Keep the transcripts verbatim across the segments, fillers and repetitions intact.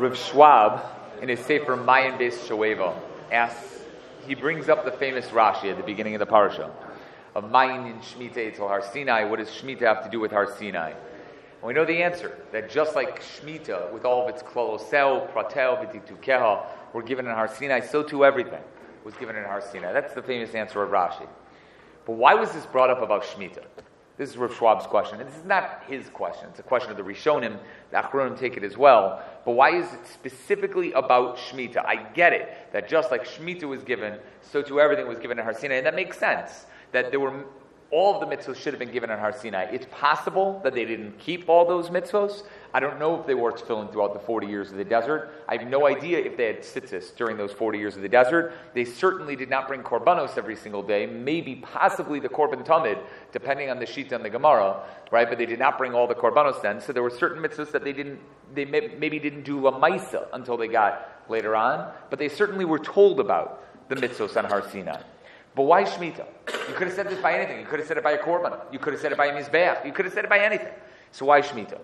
Rav Schwab, in his Sefer Mayin Beis Shoeva, asks, he brings up the famous Rashi at the beginning of the parsha of Mayin in Shemitah Eitzel Har Sinai. What does Shemitah have to do with Har Sinai? And we know the answer, that just like Shemitah, with all of its klolosel, pratel, v'titukeha, were given in Har Sinai, so too everything was given in Har Sinai. That's the famous answer of Rashi. But why was this brought up about Shemitah? This is Rav Schwab's question. And this is not his question. It's a question of the Rishonim. The Achronim take it as well. But why is it specifically about Shemitah? I get it, that just like Shemitah was given, so too everything was given in Har Sinai. And that makes sense, that there were all of the mitzvahs should have been given in Har Sinai. It's possible that they didn't keep all those mitzvahs. I don't know if they were tefillin throughout the forty years of the desert. I have no idea if they had tzitzis during those forty years of the desert. They certainly did not bring korbanos every single day. Maybe, possibly the korban tamid, depending on the shita and the Gemara, right? But they did not bring all the korbanos then. So there were certain mitzvahs that they didn't, they may, maybe didn't do lamaisa until they got later on. But they certainly were told about the mitzvahs on Har Sinai. But why Shemitah? You could have said this by anything. You could have said it by a korban. You could have said it by a mizbeach. You could have said it by anything. So why Shemitah?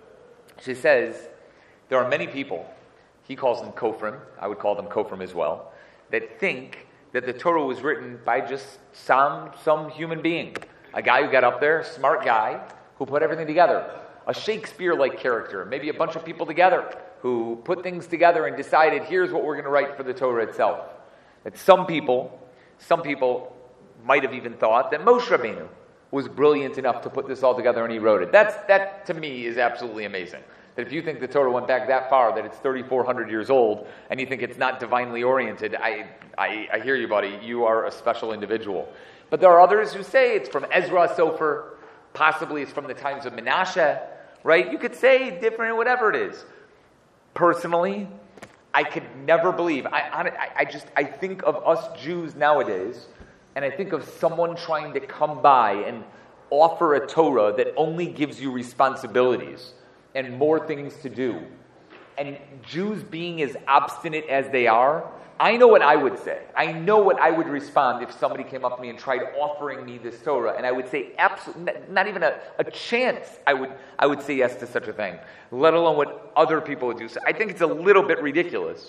She says, there are many people, he calls them kofrim, I would call them kofrim as well, that think that the Torah was written by just some, some human being. A guy who got up there, smart guy, who put everything together. A Shakespeare-like character, maybe a bunch of people together, who put things together and decided, here's what we're going to write for the Torah itself. That some people, some people might have even thought that Moshe Rabbeinu was brilliant enough to put this all together and he wrote it. That's, that, to me, is absolutely amazing. That if you think the Torah went back that far, that it's thirty-four hundred years old, and you think it's not divinely oriented, I, I, I hear you, buddy. You are a special individual. But there are others who say it's from Ezra Sofer, possibly it's from the times of Menashe, right? You could say different, whatever it is. Personally, I could never believe. I, I, I just, I think of us Jews nowadays, and I think of someone trying to come by and offer a Torah that only gives you responsibilities and more things to do. And Jews being as obstinate as they are, I know what I would say. I know what I would respond if somebody came up to me and tried offering me this Torah. And I would say, absolutely, not even a, a chance I would I would say yes to such a thing, let alone what other people would do. So I think it's a little bit ridiculous.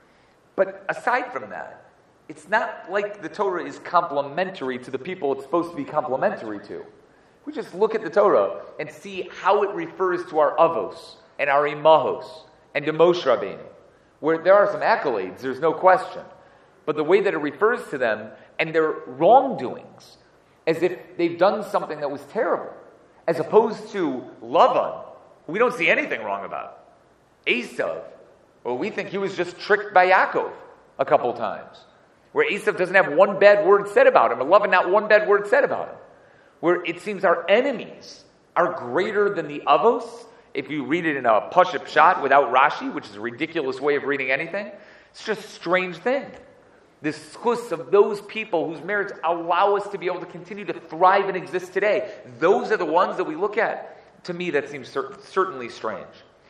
But aside from that, it's not like the Torah is complementary to the people it's supposed to be complementary to. We just look at the Torah and see how it refers to our avos and our imahos and to Moshe Rabbeinu, where there are some accolades, there's no question. But the way that it refers to them and their wrongdoings, as if they've done something that was terrible, as opposed to Lavan, who we don't see anything wrong about. Esav, well, we think he was just tricked by Yaakov a couple times, where Esav doesn't have one bad word said about him, or Lavan not one bad word said about him, where it seems our enemies are greater than the avos. If you read it in a Pashup Pshat without Rashi, which is a ridiculous way of reading anything, it's just a strange thing. The schus of those people whose merits allow us to be able to continue to thrive and exist today, those are the ones that we look at. To me, that seems cer- certainly strange.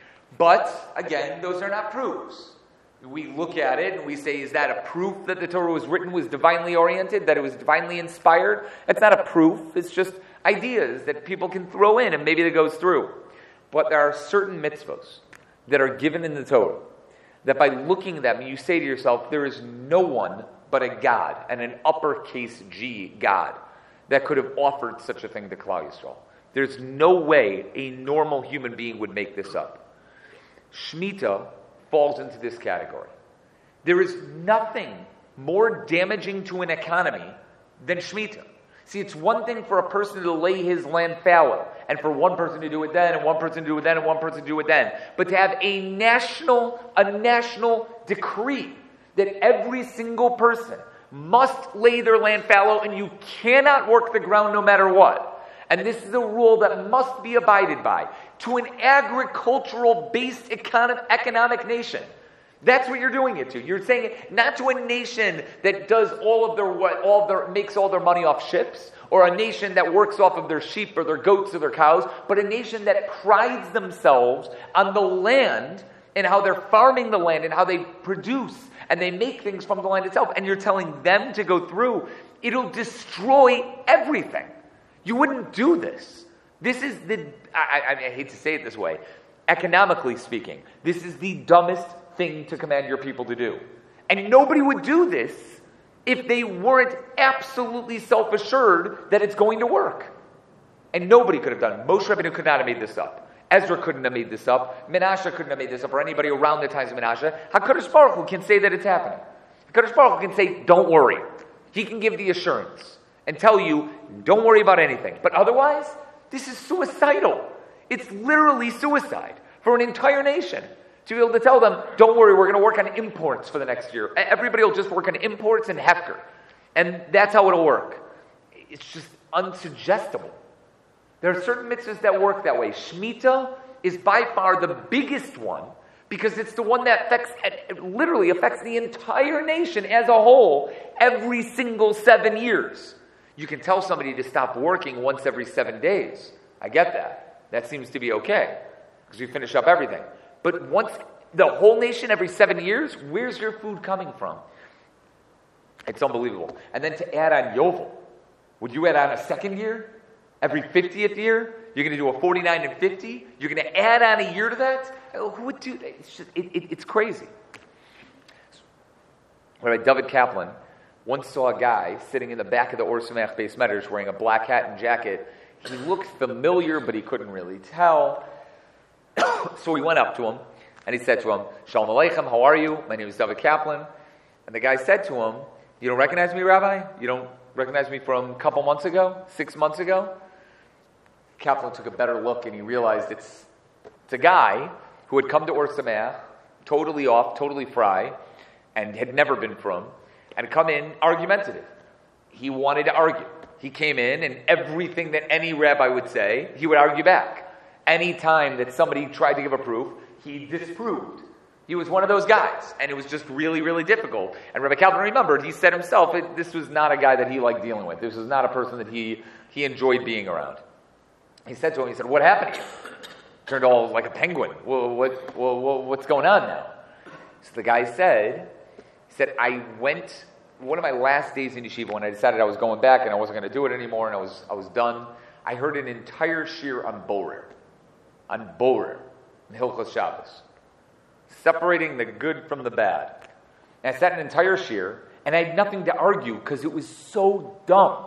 But, again, those are not proofs. We look at it and we say, is that a proof that the Torah was written, was divinely oriented, that it was divinely inspired? It's not a proof. It's just ideas that people can throw in and maybe it goes through. But there are certain mitzvahs that are given in the Torah that by looking at them, you say to yourself, there is no one but a God, and an uppercase G, God, that could have offered such a thing to Klal Yisrael. There's no way a normal human being would make this up. Shemitah falls into this category. There is nothing more damaging to an economy than Shemitah. See, it's one thing for a person to lay his land fallow, and for one person to do it then, and one person to do it then, and one person to do it then. But to have a national, a national decree that every single person must lay their land fallow, and you cannot work the ground no matter what. And this is a rule that must be abided by to an agricultural-based econ- economic nation. That's what you're doing it to. You're saying it not to a nation that does all of their what all of their makes all their money off ships, or a nation that works off of their sheep or their goats or their cows, but a nation that prides themselves on the land and how they're farming the land and how they produce and they make things from the land itself. And you're telling them to go through. It'll destroy everything. You wouldn't do this. This is the, I, I, I hate to say it this way, economically speaking. This is the dumbest thing to command your people to do. And nobody would do this if they weren't absolutely self-assured that it's going to work. And nobody could have done it. Moshe Rabbeinu could not have made this up. Ezra couldn't have made this up. Menashe couldn't have made this up, or anybody around the times of Menashe. HaKadosh Baruch Hu can say that it's happening. HaKadosh Baruch Hu can say, don't worry. He can give the assurance and tell you, don't worry about anything. But otherwise, this is suicidal. It's literally suicide for an entire nation. To be able to tell them, don't worry, we're going to work on imports for the next year. Everybody will just work on imports and hefker. And that's how it'll work. It's just unsuggestible. There are certain mitzvahs that work that way. Shemitah is by far the biggest one because it's the one that affects, it literally affects the entire nation as a whole every single seven years. You can tell somebody to stop working once every seven days. I get that. That seems to be okay because we finish up everything. But once the whole nation every seven years, where's your food coming from? It's unbelievable. And then to add on Yovel, would you add on a second year? Every fiftieth year? You're going to do a forty-nine and fifty? You're going to add on a year to that? Who would do that? It's, just, it, it, it's crazy. Rabbi David Kaplan once saw a guy sitting in the back of the Or Sameach Beis Medrash wearing a black hat and jacket. He looked familiar, but he couldn't really tell. So he went up to him, and he said to him, Shalom Aleichem, how are you? My name is David Kaplan. And the guy said to him, you don't recognize me, Rabbi? You don't recognize me from a couple months ago? Six months ago? Kaplan took a better look, and he realized it's, it's a guy who had come to Or Sameach, totally off, totally fry, and had never been from, and come in argumentative. He wanted to argue. He came in, and everything that any rabbi would say, he would argue back. Any time that somebody tried to give a proof, he disproved. He was one of those guys, and it was just really, really difficult. And Rabbi Kaplan remembered, he said himself, it, this was not a guy that he liked dealing with. This was not a person that he, he enjoyed being around. He said to him, he said, what happened to you? Turned all like a penguin. Well, what, well, what's going on now? So the guy said, he said, I went, one of my last days in yeshiva, when I decided I was going back and I wasn't going to do it anymore, and I was I was done, I heard an entire shir on Borer. On Borer, in Hilchos Shabbos, separating the good from the bad. And I sat an entire shir, and I had nothing to argue because it was so dumb.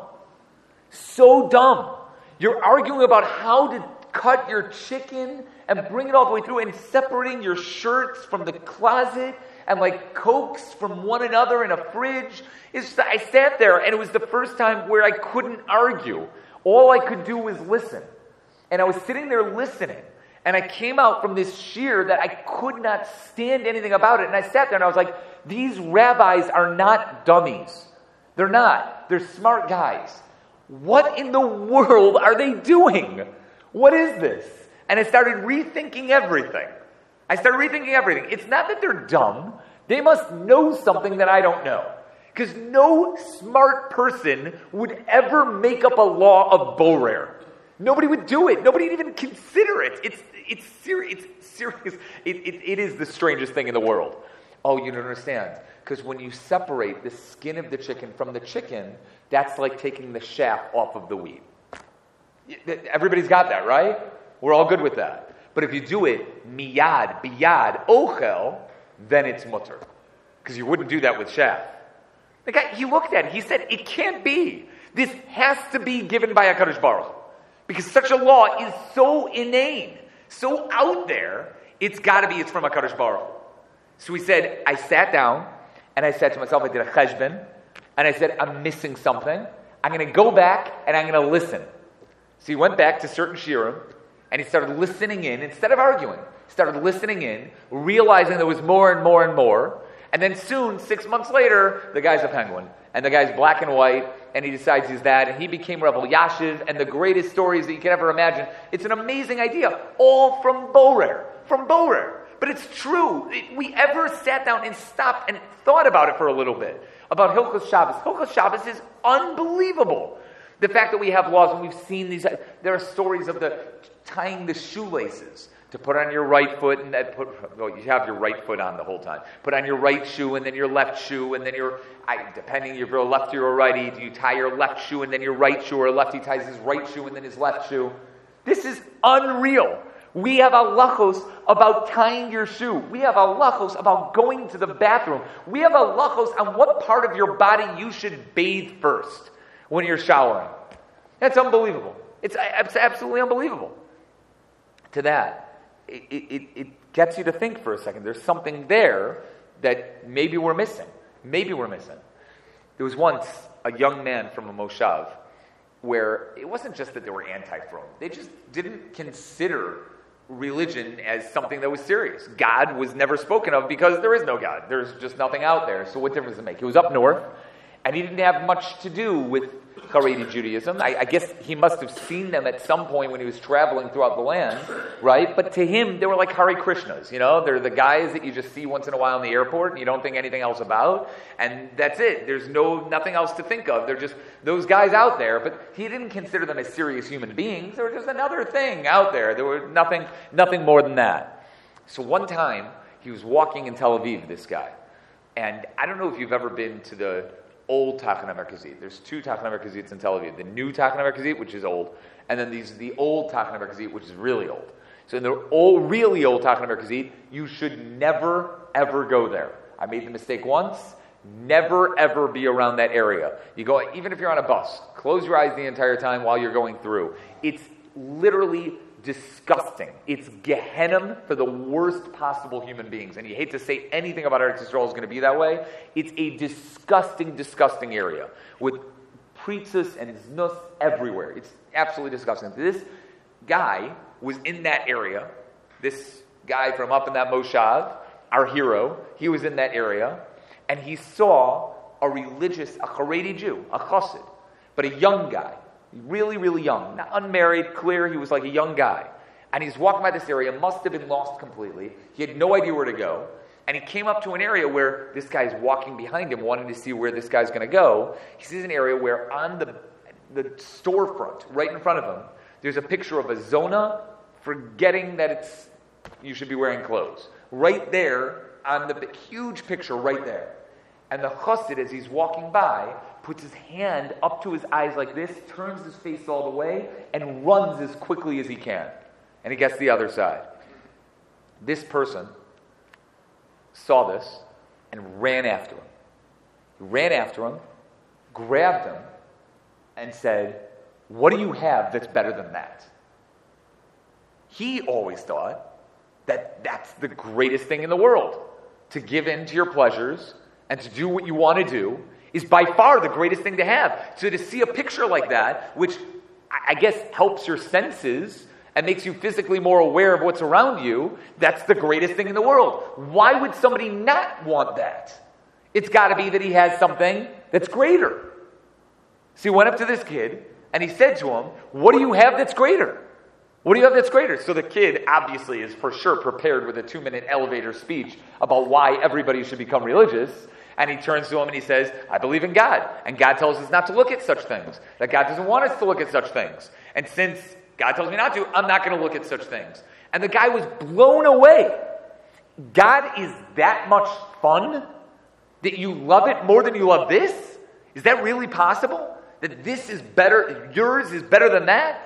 So dumb. You're arguing about how to cut your chicken and bring it all the way through and separating your shirts from the closet and like Cokes from one another in a fridge. It's just, I sat there, and it was the first time where I couldn't argue. All I could do was listen. And I was sitting there listening, and I came out from this shir that I could not stand anything about it. And I sat there, and I was like, these rabbis are not dummies. They're not. They're smart guys. What in the world are they doing? What is this? And I started rethinking everything. I started rethinking everything. It's not that they're dumb. They must know something that I don't know. Because no smart person would ever make up a law of Borer. Nobody would do it. Nobody would even consider it. It's it's serious. It's serious. It, it, it is the strangest thing in the world. Oh, you don't understand. Because when you separate the skin of the chicken from the chicken, that's like taking the shaft off of the wheat. Everybody's got that, right? We're all good with that. But if you do it miyad, biyad, ochel, then it's mutter. Because you wouldn't do that with shaft. The guy, he looked at it. He said, it can't be. This has to be given by HaKadosh Baruch Hu. Because such a law is so inane, so out there, it's got to be, it's from HaKadosh Baruch Hu. So he said, I sat down, and I said to myself, I did a cheshbon, and I said, I'm missing something. I'm going to go back, and I'm going to listen. So he went back to certain shirim, and he started listening in, instead of arguing. He started listening in, realizing there was more and more and more, and then soon, six months later, the guy's a penguin. And the guy's black and white, and he decides he's that, and he became Rav Elyashiv, and the greatest stories that you can ever imagine. It's an amazing idea, all from Borer, from Borer. But it's true. We ever sat down and stopped and thought about it for a little bit, about Hilchos Shabbos. Hilchos Shabbos is unbelievable. The fact that we have laws, and we've seen these, there are stories of the tying the shoelaces, to put on your right foot, and that put, well, you have your right foot on the whole time. Put on your right shoe, and then your left shoe, and then your, I, depending if you're a lefty or a righty, do you tie your left shoe, and then your right shoe, or a lefty ties his right shoe, and then his left shoe? This is unreal. We have halachos about tying your shoe. We have halachos about going to the bathroom. We have halachos on what part of your body you should bathe first when you're showering. That's unbelievable. It's, it's absolutely unbelievable. To that, it, it, it gets you to think for a second. There's something there that maybe we're missing. Maybe we're missing. There was once a young man from a moshav where it wasn't just that they were anti-throne. They just didn't consider religion as something that was serious. God was never spoken of because there is no God. There's just nothing out there. So what difference does it make? He was up north, and he didn't have much to do with Haredi Judaism. I, I guess he must have seen them at some point when he was traveling throughout the land, right? But to him, they were like Hare Krishnas, you know? They're the guys that you just see once in a while in the airport and you don't think anything else about, and that's it. There's no nothing else to think of. They're just those guys out there, but he didn't consider them as serious human beings. They were just another thing out there. There were nothing, nothing more than that. So one time, he was walking in Tel Aviv, this guy, and I don't know if you've ever been to the old Tachna Merkazit. There's two Tachna Merkazits in Tel Aviv. The new Tachna Merkazit, which is old, and then these the old Tachna Merkazit, which is really old. So in the old, really old Tachna Merkazit, you should never, ever go there. I made the mistake once. Never, ever be around that area. You go, even if you're on a bus, close your eyes the entire time while you're going through. It's literally disgusting. It's Gehenna for the worst possible human beings. And you hate to say anything about Eretz Yisrael is going to be that way. It's a disgusting, disgusting area with pritzas and znus everywhere. It's absolutely disgusting. This guy was in that area. This guy from up in that moshav, our hero, he was in that area, and he saw a religious, a Haredi Jew, a chassid, but a young guy. Really, really young. Not unmarried, clear. He was like a young guy. And he's walking by this area, must have been lost completely. He had no idea where to go. And he came up to an area where this guy's walking behind him, wanting to see where this guy's going to go. He sees an area where on the, the storefront, right in front of him, there's a picture of a zona, forgetting that it's you should be wearing clothes. Right there, on the huge picture right there. And the chassid, as he's walking by, puts his hand up to his eyes like this, turns his face all the way, and runs as quickly as he can. And he gets to the other side. This person saw this and ran after him. He ran after him, grabbed him, and said, "What do you have that's better than that?" He always thought that that's the greatest thing in the world. To give in to your pleasures and to do what you want to do is by far the greatest thing to have. So to see a picture like that, which I guess helps your senses and makes you physically more aware of what's around you, that's the greatest thing in the world. Why would somebody not want that? It's got to be that he has something that's greater. So he went up to this kid and he said to him, "What do you have that's greater? What do you have that's greater?" So the kid obviously is for sure prepared with a two-minute elevator speech about why everybody should become religious. And he turns to him and he says, "I believe in God. And God tells us not to look at such things. That God doesn't want us to look at such things. And since God tells me not to, I'm not going to look at such things." And the guy was blown away. God is that much fun that you love it more than you love this? Is that really possible? That this is better, yours is better than that?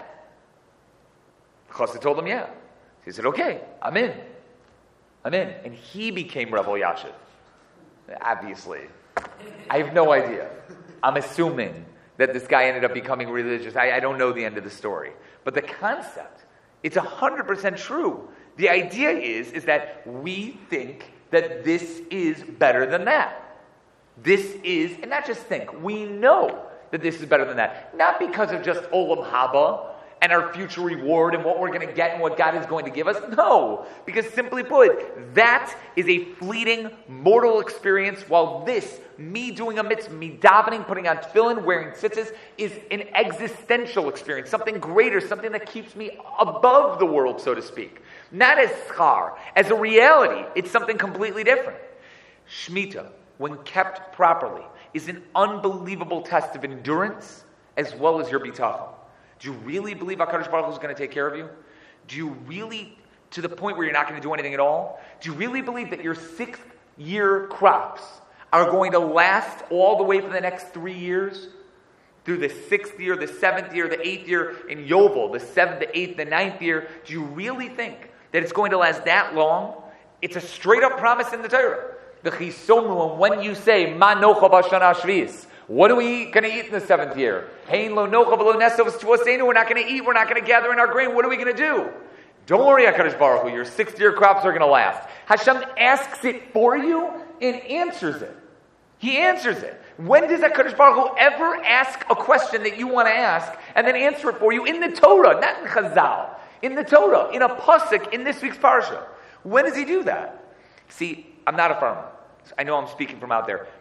Chassid told him, yeah. He said, "Okay, I'm in. I'm in." And he became Rebbe Yashiv. Obviously. I have no idea. I'm assuming that this guy ended up becoming religious. I, I don't know the end of the story. But the concept, it's one hundred percent true. The idea is, is that we think that this is better than that. This is, and not just think, we know that this is better than that. Not because of just Olam Haba and our future reward and what we're going to get and what God is going to give us. No, because simply put, that is a fleeting, mortal experience, while this, me doing a mitzvah, me davening, putting on tefillin, wearing tzitzis, is an existential experience, something greater, something that keeps me above the world, so to speak. Not as schar, as a reality, it's something completely different. Shemitah, when kept properly, is an unbelievable test of endurance as well as your bitachon. Do you really believe HaKadosh Baruch Hu is going to take care of you? Do you really, to the point where you're not going to do anything at all? Do you really believe that your sixth year crops are going to last all the way for the next three years? through the sixth year, the seventh year, the eighth year in Yovel, the seventh, the eighth, the ninth year, do you really think that it's going to last that long? It's a straight up promise in the Torah. The Chisomu, and when you say, Ma nocha b'shana shvis, what are we going to eat in the seventh year? Hein lo nocha v'lo nesov t'voseinu, we're not going to eat, we're not going to gather in our grain, what are we going to do? Don't worry, HaKadosh Baruch Hu, your sixth year crops are going to last. Hashem asks it for you and answers it. He answers it. When does HaKadosh Baruch Hu ever ask a question that you want to ask and then answer it for you? In the Torah, not in Chazal. In the Torah, in a pasuk, in this week's parsha. When does he do that? See, I'm not a farmer. I know I'm speaking from out there.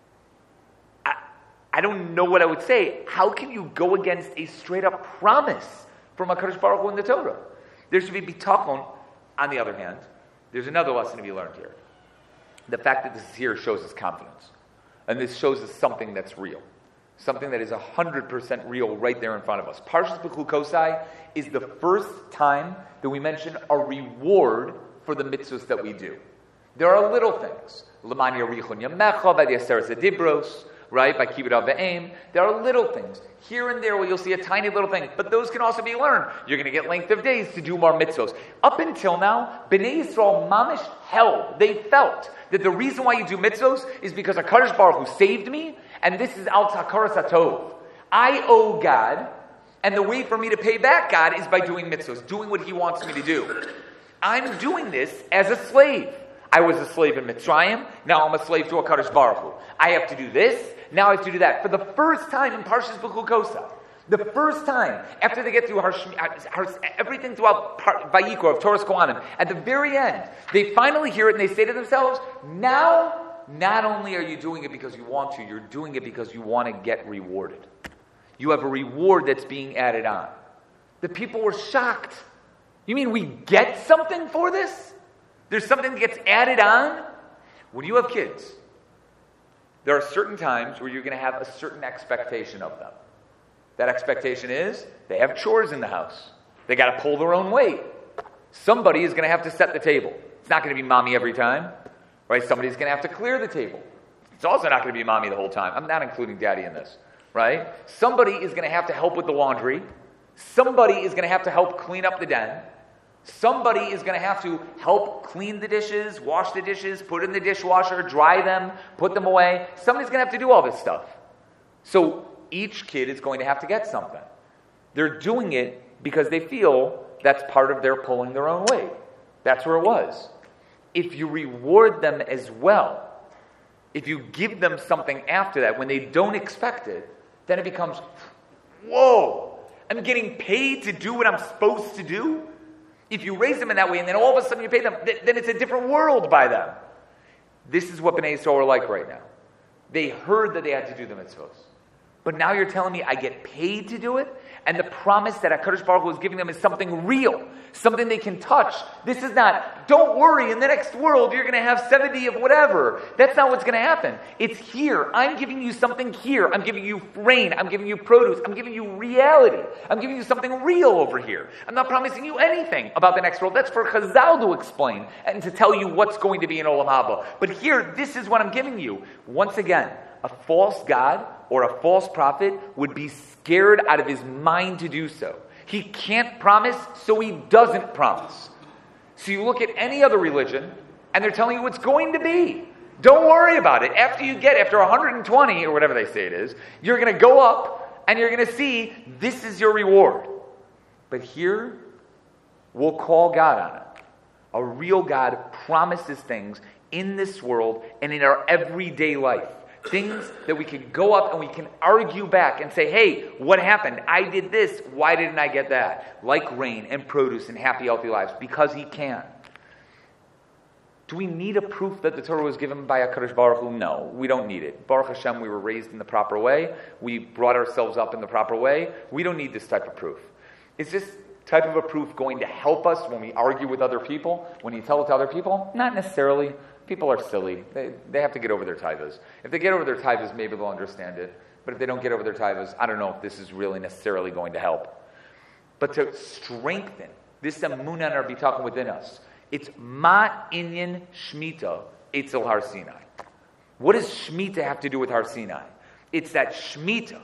I, I don't know what I would say. How can you go against a straight-up promise from HaKadosh Baruch Hu in the Torah? There should be bitachon. On the other hand, there's another lesson to be learned here. The fact that this is here shows us confidence. And this shows us something that's real. Something that is one hundred percent real right there in front of us. Parshas Bechukosai is the first time that we mention a reward for the mitzvahs that we do. There are little things. L'man yarichon yamecha, by the Aseret Dibros, right? By Kibbud Avim. There are little things. Here and there where you'll see a tiny little thing. But those can also be learned. You're going to get length of days to do more mitzvahs. Up until now, Bnei Yisrael mamish held, they felt that the reason why you do mitzvahs is because HaKadosh Baruch Hu saved me, and this is al takaras hatov. I owe God, and the way for me to pay back God is by doing mitzvahs, doing what He wants me to do. I'm doing this as a slave. I was a slave in Mitzrayim, now I'm a slave to HaKadosh Baruch Hu. I have to do this, now I have to do that. For the first time in Parshas Bechukosai, the first time, after they get through Har, Har, everything throughout Vayikra of Torah's Kohanim, at the very end, they finally hear it and they say to themselves, now, not only are you doing it because you want to, you're doing it because you want to get rewarded. You have a reward that's being added on. The people were shocked. You mean we get something for this? There's something that gets added on? When you have kids, there are certain times where you're going to have a certain expectation of them. That expectation is they have chores in the house. They got to pull their own weight. Somebody is going to have to set the table. It's not going to be mommy every time, right? Somebody's going to have to clear the table. It's also not going to be mommy the whole time. I'm not including daddy in this, right? Somebody is going to have to help with the laundry. Somebody is going to have to help clean up the den. Somebody is going to have to help clean the dishes, wash the dishes, put in the dishwasher, dry them, put them away. Somebody's going to have to do all this stuff. So each kid is going to have to get something. They're doing it because they feel that's part of their pulling their own weight. That's where it was. If you reward them as well, if you give them something after that when they don't expect it, then it becomes, whoa, I'm getting paid to do what I'm supposed to do? If you raise them in that way and then all of a sudden you pay them, th- then it's a different world by them. This is what Bnei Yisrael are like right now. They heard that they had to do the mitzvahs. But now you're telling me I get paid to do it? And the promise that HaKadosh Baruch Hu is giving them is something real, something they can touch. This is not, don't worry, in the next world you're going to have seventy of whatever. That's not what's going to happen. It's here. I'm giving you something here. I'm giving you rain. I'm giving you produce. I'm giving you reality. I'm giving you something real over here. I'm not promising you anything about the next world. That's for Chazal to explain and to tell you what's going to be in Olam Haba. But here, this is what I'm giving you. Once again, a false God or a false prophet would be scared out of his mind to do so. He can't promise, so he doesn't promise. So you look at any other religion, and they're telling you what's going to be. Don't worry about it. After you get, after one hundred twenty, or whatever they say it is, you're going to go up, and you're going to see, this is your reward. But here, we'll call God on it. A real God promises things in this world and in our everyday life. Things that we can go up and we can argue back and say, hey, what happened? I did this. Why didn't I get that? Like rain and produce and happy, healthy lives. Because he can. Do we need a proof that the Torah was given by HaKadosh Baruch Hu? No, we don't need it. Baruch Hashem, we were raised in the proper way. We brought ourselves up in the proper way. We don't need this type of proof. Is this type of a proof going to help us when we argue with other people? When you tell it to other people? Not necessarily. People are silly. They they have to get over their taivas. If they get over their taivas, maybe they'll understand it. But if they don't get over their taivas, I don't know if this is really necessarily going to help. But to strengthen this emunah and our bitachon within us, it's ma inyan shmita etzel Har Sinai. What does shmita have to do with Har Sinai? It's that shmita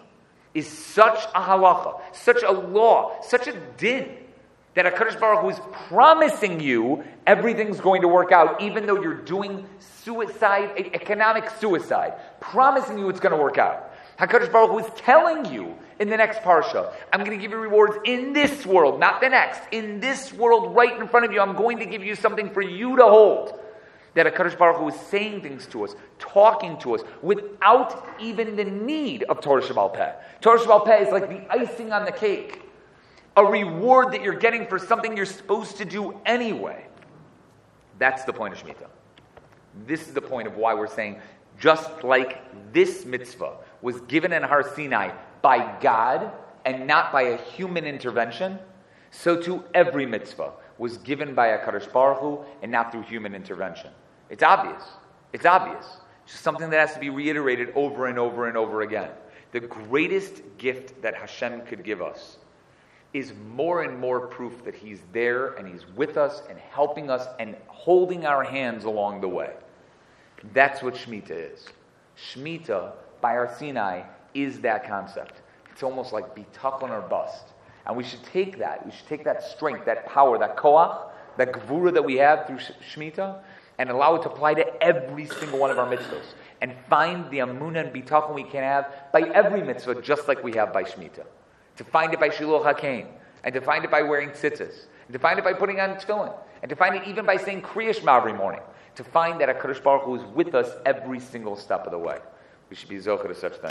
is such a halacha, such a law, such a din, that HaKadosh Baruch Hu is promising you everything's going to work out, even though you're doing suicide, economic suicide, promising you it's going to work out. HaKadosh Baruch Hu is telling you in the next parsha, I'm going to give you rewards in this world, not the next. In this world right in front of you, I'm going to give you something for you to hold. That HaKadosh Baruch Hu is saying things to us, talking to us, without even the need of Torah Shebaal Peh. Torah Shebaal Peh is like the icing on the cake. A reward that you're getting for something you're supposed to do anyway. That's the point of Shemitah. This is the point of why we're saying, just like this mitzvah was given in Har Sinai by God and not by a human intervention, so too every mitzvah was given by HaKadosh Baruch Hu and not through human intervention. It's obvious. It's obvious. It's just something that has to be reiterated over and over and over again. The greatest gift that Hashem could give us is more and more proof that He's there and He's with us and helping us and holding our hands along the way. That's what Shemitah is. Shemitah, by Har Sinai, is that concept. It's almost like bitachon or bust. And we should take that, we should take that strength, that power, that koach, that gevura that we have through Shemitah, and allow it to apply to every single one of our mitzvahs. And find the amunah and bitachon we can have by every mitzvah, just like we have by Shemitah. To find it by Shiluch HaKain, and to find it by wearing tzitzis, and to find it by putting on tefillin, and to find it even by saying Kriya Shema every morning. To find that HaKadosh Baruch Hu is with us every single step of the way. We should be zocheh to such things.